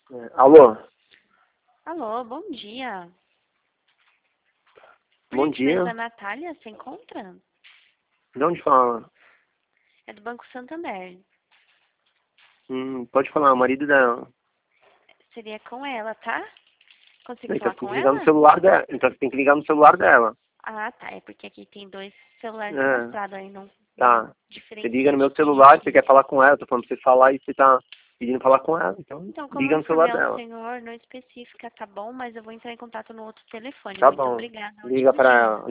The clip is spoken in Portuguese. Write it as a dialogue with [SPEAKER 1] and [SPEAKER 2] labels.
[SPEAKER 1] Alô?
[SPEAKER 2] Alô, bom dia.
[SPEAKER 1] Bom
[SPEAKER 2] Por
[SPEAKER 1] dia.
[SPEAKER 2] gentileza, a Natália se encontra?
[SPEAKER 1] De onde fala?
[SPEAKER 2] É do Banco Santander.
[SPEAKER 1] Pode falar, o marido dela.
[SPEAKER 2] Seria com ela, tá? Consigo
[SPEAKER 1] Então
[SPEAKER 2] falar
[SPEAKER 1] você tem
[SPEAKER 2] com
[SPEAKER 1] que ligar no
[SPEAKER 2] ela?
[SPEAKER 1] celular dela. Então você tem que ligar no celular dela.
[SPEAKER 2] Ah, tá. É porque aqui tem dois celulares
[SPEAKER 1] É,
[SPEAKER 2] cadastrados aí, não
[SPEAKER 1] tá. Você liga
[SPEAKER 2] diferencia
[SPEAKER 1] no
[SPEAKER 2] de
[SPEAKER 1] meu
[SPEAKER 2] quem é
[SPEAKER 1] celular, você
[SPEAKER 2] quem.
[SPEAKER 1] quer falar com ela, eu tô falando pra você falar e você tá pedindo falar com ela. Então
[SPEAKER 2] Então, como
[SPEAKER 1] liga
[SPEAKER 2] meu
[SPEAKER 1] no celular
[SPEAKER 2] nome é o
[SPEAKER 1] dela.
[SPEAKER 2] senhor, não especifica, tá bom? Mas eu vou entrar em contato no outro telefone.
[SPEAKER 1] Tá
[SPEAKER 2] Muito
[SPEAKER 1] bom.
[SPEAKER 2] obrigada.
[SPEAKER 1] Liga
[SPEAKER 2] Ótimo
[SPEAKER 1] pra
[SPEAKER 2] dia.
[SPEAKER 1] ela.